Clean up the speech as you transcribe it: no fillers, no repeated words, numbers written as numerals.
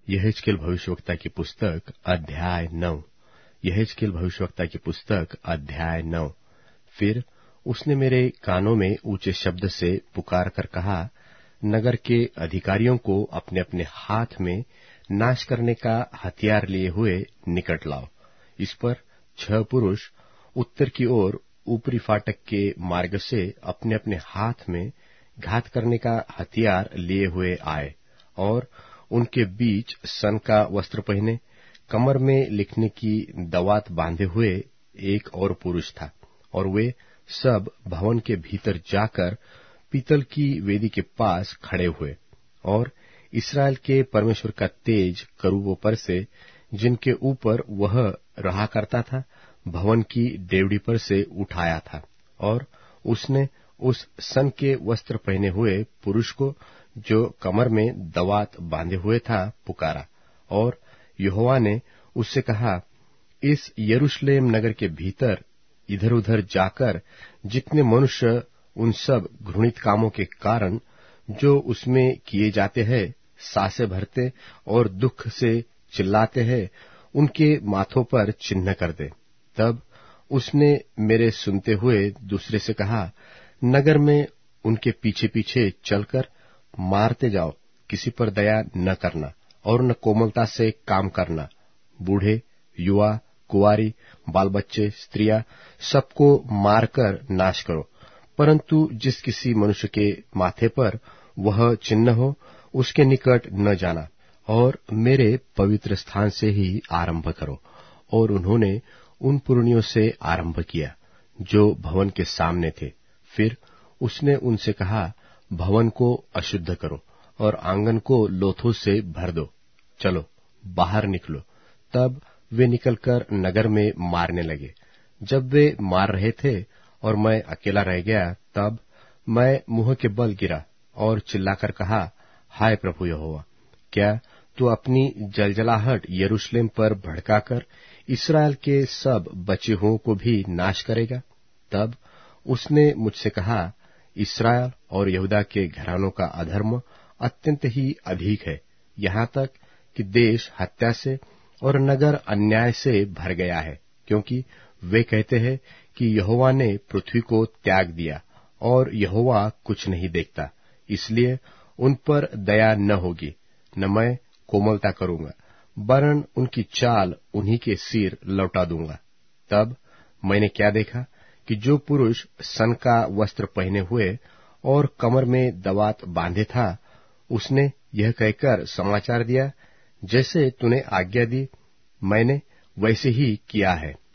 यहेजकेल भविष्यवक्ता की पुस्तक अध्याय 9। यहेजकेल भविष्यवक्ता की पुस्तक अध्याय 9। फिर उसने मेरे कानों में ऊंचे शब्द से पुकार कर कहा, नगर के अधिकारियों को अपने अपने हाथ में नाश करने का हथियार लिए हुए निकट लाओ। इस पर 6 पुरुष उत्तर की ओर ऊपरी फाटक के मार्ग से अपने अपने हाथ में घात करने का हथियार लिए हुए आए, और उनके बीच सन का वस्त्र पहने, कमर में लिखने की दवात बांधे हुए एक और पुरुष था। और वे सब भवन के भीतर जाकर पीतल की वेदी के पास खड़े हुए, और इस्राएल के परमेश्वर का तेज करूबों पर से, जिनके ऊपर वह रहा करता था, भवन की डेवढ़ी पर से उठाया था। और उसने उस सन के वस्त्र पहने हुए पुरुष को, जो कमर में दवात बांधे हुए था, पुकारा। और यहोवा ने उससे कहा, इस यरूशलेम नगर के भीतर इधर उधर जाकर जितने मनुष्य उन सब घृणित कामों के कारण जो उसमें किए जाते हैं सांसें भरते और दुख से चिल्लाते हैं, उनके माथों पर चिन्ह कर दे। तब उसने मेरे सुनते हुए दूसरे से कहा, नगर में उनके पीछे पीछे चलकर मारते जाओ, किसी पर दया न करना और न कोमलता से काम करना। बूढ़े, युवा, कुंवारी, बाल बच्चे, स्त्रियां, सबको मारकर नाश करो। परंतु जिस किसी मनुष्य के माथे पर वह चिन्ह हो, उसके निकट न जाना, और मेरे पवित्र स्थान से ही आरंभ करो। और उन्होंने उन पुरनियों से आरंभ किया जो भवन के सामने थे। फिर उसने उनसे कहा, भवन को अशुद्ध करो और आंगन को लोथों से भर दो। चलो बाहर निकलो। तब वे निकलकर नगर में मारने लगे। जब वे मार रहे थे और मैं अकेला रह गया, तब मैं मुंह के बल गिरा और चिल्लाकर कहा, हाय प्रभु यहोवा, क्या तू अपनी जलजलाहट यरूशलेम पर भड़काकर इस्राएल के सब बचे हुओं को भी नाश करेगा? तब उसने मुझसे कहा, इस्राएल और यहूदा के घरानों का अधर्म अत्यंत ही अधिक है, यहाँ तक कि देश हत्या से और नगर अन्याय से भर गया है, क्योंकि वे कहते हैं कि यहोवा ने पृथ्वी को त्याग दिया और यहोवा कुछ नहीं देखता। इसलिए उन पर दया न होगी, न मैं कोमलता करूंगा, वरन उनकी चाल उन्हीं के सिर लौटा दूंगा। तब मैंने क्या देखा कि जो पुरुष सन का वस्त्र पहने हुए और कमर में दवात बांधे था, उसने यह कहकर समाचार दिया, जैसे तूने आज्ञा दी, मैंने वैसे ही किया है।